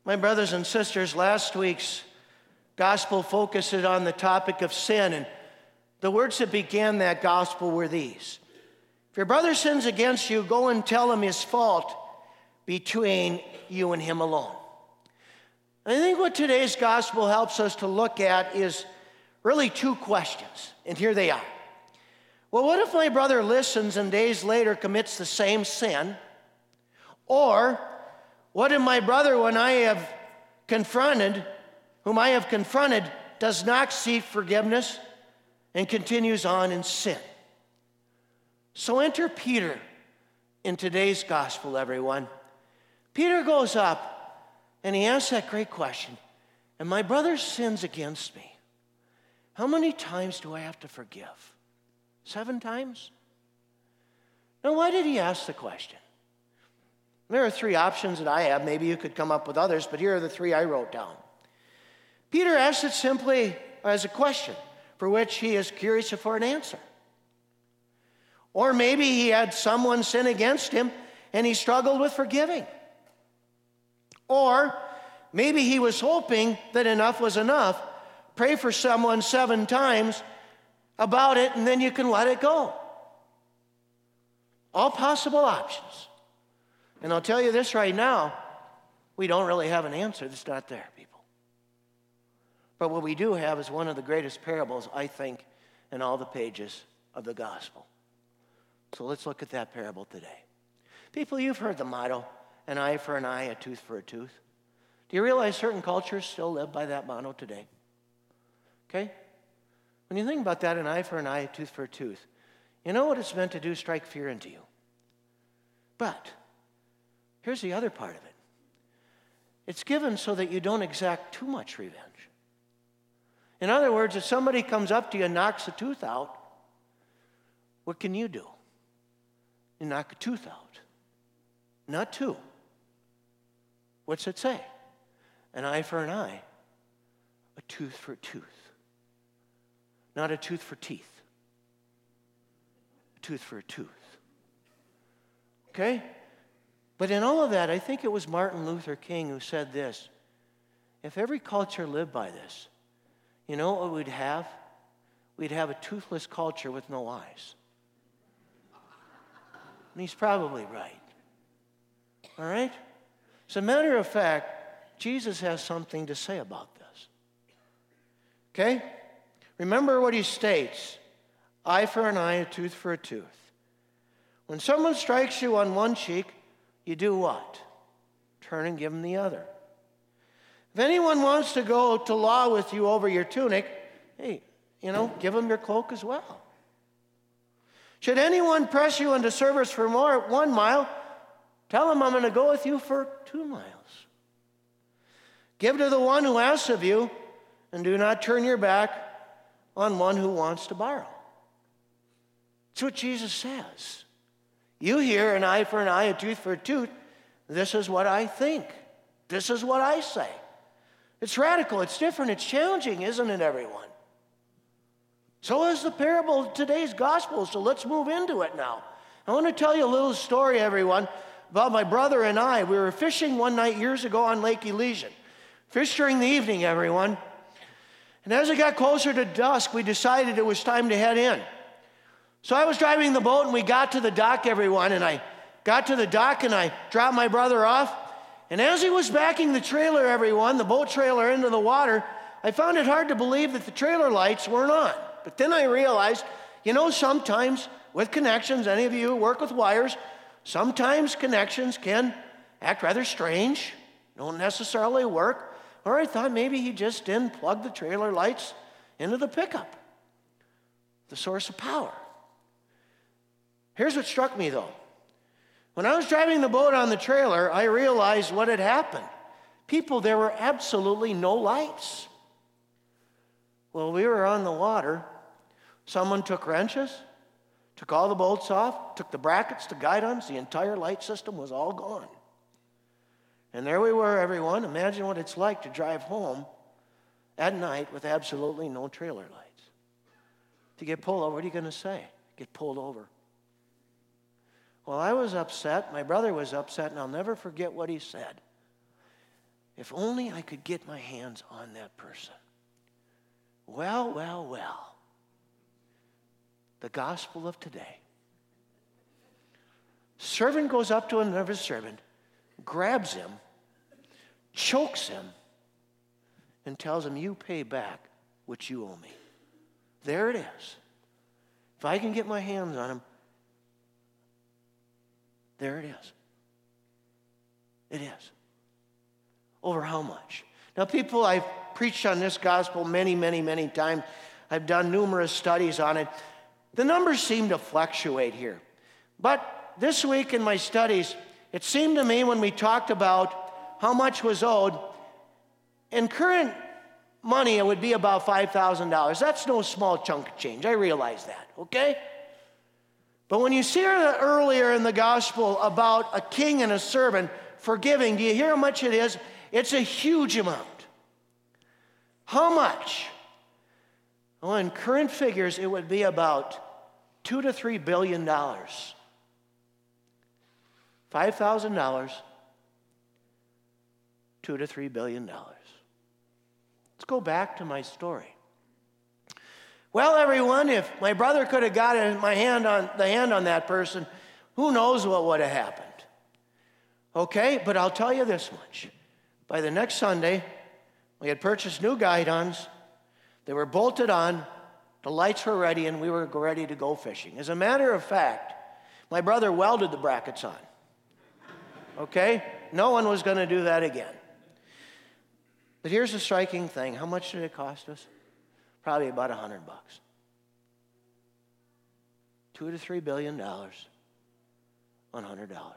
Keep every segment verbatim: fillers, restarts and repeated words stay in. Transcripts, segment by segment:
My brothers and sisters, last week's gospel focused on the topic of sin, and the words that began that gospel were these. If your brother sins against you, go and tell him his fault between you and him alone. And I think what today's gospel helps us to look at is really two questions, and here they are. Well, what if my brother listens and days later commits the same sin? Or, what if my brother, when I have confronted, whom I have confronted, does not seek forgiveness and continues on in sin? So enter Peter in today's gospel, everyone. Peter goes up and he asks that great question, and my brother sins against me, how many times do I have to forgive? Seven times? Now, why did he ask the question? There are three options that I have. Maybe you could come up with others, but here are the three I wrote down. Peter asked it simply as a question for which he is curious for an answer. Or maybe he had someone sin against him and he struggled with forgiving. Or maybe he was hoping that enough was enough. Pray for someone seven times about it and then you can let it go. All possible options. And I'll tell you this right now, we don't really have an answer that's not there, people. But what we do have is one of the greatest parables, I think, in all the pages of the gospel. So let's look at that parable today. People, you've heard the motto, an eye for an eye, a tooth for a tooth. Do you realize certain cultures still live by that motto today? Okay? When you think about that, an eye for an eye, a tooth for a tooth, you know what it's meant to do? Strike fear into you. But here's the other part of it. It's given so that you don't exact too much revenge. In other words, if somebody comes up to you and knocks a tooth out, what can you do? You knock a tooth out. Not two. What's it say? An eye for an eye, a tooth for a tooth. Not a tooth for teeth. A tooth for a tooth. Okay? But in all of that, I think it was Martin Luther King who said this. If every culture lived by this, you know what we'd have? We'd have a toothless culture with no eyes. And he's probably right. All right? As a matter of fact, Jesus has something to say about this. Okay? Remember what he states. Eye for an eye, a tooth for a tooth. When someone strikes you on one cheek, you do what? Turn and give them the other. If anyone wants to go to law with you over your tunic, hey, you know, give them your cloak as well. Should anyone press you into service for more one mile, tell him I'm going to go with you for two miles. Give to the one who asks of you, and do not turn your back on one who wants to borrow. That's what Jesus says. You hear an eye for an eye, a tooth for a tooth. This is what I think. This is what I say. It's radical, it's different, it's challenging, isn't it, everyone? So is the parable of today's gospel, so let's move into it now. I want to tell you a little story, everyone, about my brother and I. We were fishing one night years ago on Lake Elysian. Fish during the evening, everyone. And as it got closer to dusk, we decided it was time to head in. So I was driving the boat and we got to the dock, everyone, and I got to the dock and I dropped my brother off. And as he was backing the trailer, everyone, the boat trailer into the water, I found it hard to believe that the trailer lights weren't on. But then I realized, you know, sometimes with connections, any of you who work with wires, sometimes connections can act rather strange, don't necessarily work. Or I thought maybe he just didn't plug the trailer lights into the pickup, the source of power. Here's what struck me, though. When I was driving the boat on the trailer, I realized what had happened. People, there were absolutely no lights. Well, we were on the water. Someone took wrenches, took all the bolts off, took the brackets, the guidons, the entire light system was all gone. And there we were, everyone. Imagine what it's like to drive home at night with absolutely no trailer lights. To get pulled over, what are you going to say? Get pulled over. Well, I was upset. My brother was upset, and I'll never forget what he said. if only I could get my hands on that person. Well, well, well. The gospel of today. Servant goes up to another servant, grabs him, chokes him, and tells him, you pay back what you owe me. There it is. If I can get my hands on him, there it is. It is. Over how much? Now, people, I've preached on this gospel many, many, many times. I've done numerous studies on it. The numbers seem to fluctuate here. But this week in my studies, it seemed to me when we talked about how much was owed, in current money, it would be about five thousand dollars. That's no small chunk of change. I realize that, okay? But when you see earlier in the gospel about a king and a servant forgiving, do you hear how much it is? It's a huge amount. How much? Well, in current figures, it would be about two to three billion dollars. Five thousand dollars, two to three billion dollars. Let's go back to my story. Well, everyone, if my brother could have got my hand on the hand on that person, who knows what would have happened? Okay, but I'll tell you this much. By the next Sunday, we had purchased new guidons. They were bolted on, the lights were ready, and we were ready to go fishing. As a matter of fact, my brother welded the brackets on. Okay? No one was going to do that again. But here's the striking thing. How much did it cost us? Probably about a hundred bucks. Two to three billion dollars on a hundred dollars.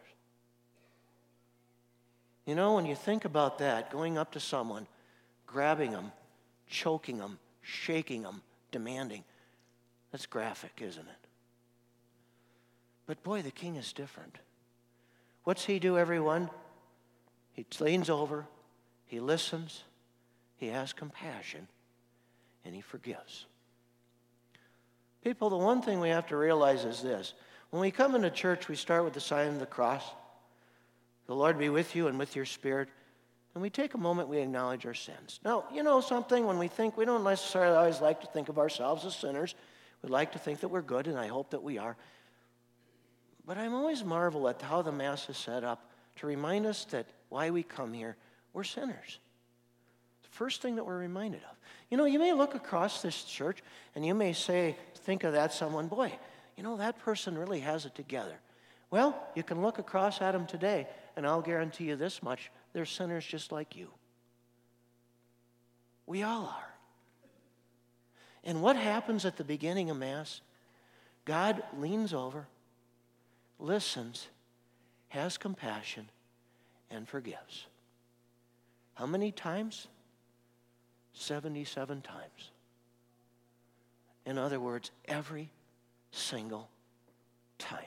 You know, when you think about that, going up to someone, grabbing them, choking them, shaking them, demanding, that's graphic, isn't it? But boy, the king is different. What's he do, everyone? He leans over, he listens, he has compassion, and he forgives. People, the one thing we have to realize is this. When we come into church, we start with the sign of the cross. The Lord be with you and with your spirit. And we take a moment, we acknowledge our sins. Now, you know something, when we think, we don't necessarily always like to think of ourselves as sinners. We like to think that we're good, and I hope that we are. But I'm always marvel at how the Mass is set up to remind us that why we come here, we're sinners. The first thing that we're reminded of. You know, you may look across this church, and you may say, think of that someone, boy, you know, that person really has it together. Well, you can look across at them today, and I'll guarantee you this much, they're sinners just like you. We all are. And what happens at the beginning of Mass? God leans over, listens, has compassion, and forgives. How many times? seventy-seven times. In other words, every single time.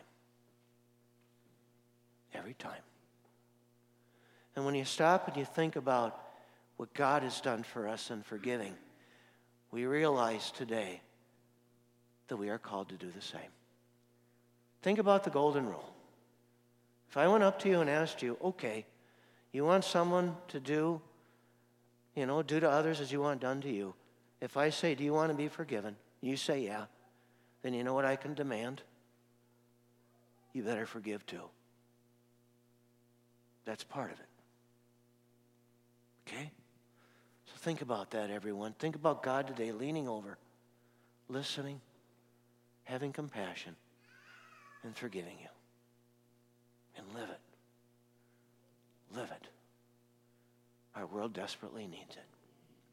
Every time. And when you stop and you think about what God has done for us in forgiving, we realize today that we are called to do the same. Think about the golden rule. If I went up to you and asked you, okay, you want someone to do, you know, do to others as you want done to you. If I say, do you want to be forgiven? You say, yeah. Then you know what I can demand? You better forgive too. That's part of it. Okay? So think about that, everyone. Think about God today leaning over, listening, having compassion, and forgiving you. And live it. Live it. Our world desperately needs it.